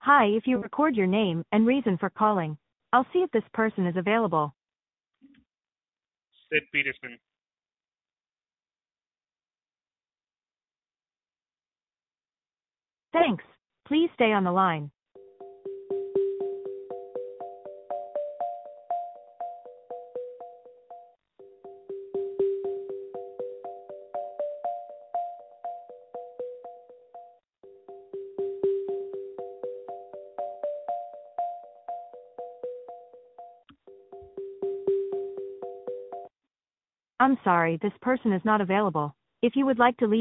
Hi, if you record your name and reason for calling, I'll see if this person is available. Sid Peterson. Thanks. Please stay on the line. I'm sorry, this person is not available. If you would like to leave